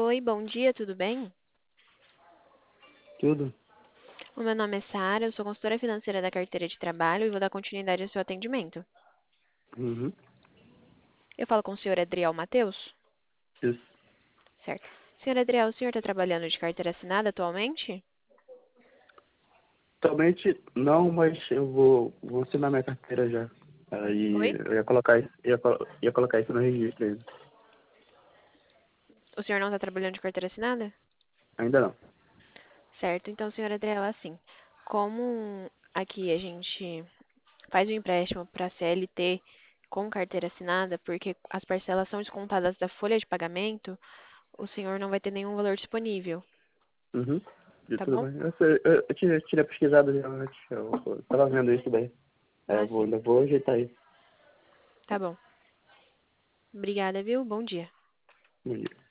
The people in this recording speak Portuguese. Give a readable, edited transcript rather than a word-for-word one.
Oi, bom dia, tudo bem? Tudo? O meu nome é Sara, eu sou consultora financeira da carteira de trabalho e vou dar continuidade ao seu atendimento. Uhum. Eu falo com o senhor Adriel Matheus? Isso. Certo. Senhor Adriel, o senhor está trabalhando de carteira assinada atualmente? Atualmente não, mas eu vou assinar minha carteira já. Aí Oi? eu ia colocar isso, ia colocar isso no registro ainda. O senhor não está trabalhando de carteira assinada? Ainda não. Certo, então, senhor Adriel, assim, como aqui a gente faz o empréstimo para CLT com carteira assinada, porque as parcelas são descontadas da folha de pagamento, o senhor não vai ter nenhum valor disponível, Uhum. E tá tudo bom? bem. Eu tinha pesquisado já antes. Eu tava vendo isso daí. Ah, sim. Ainda vou ajeitar isso. Tá bom. Obrigada, viu? Bom dia. Bom dia.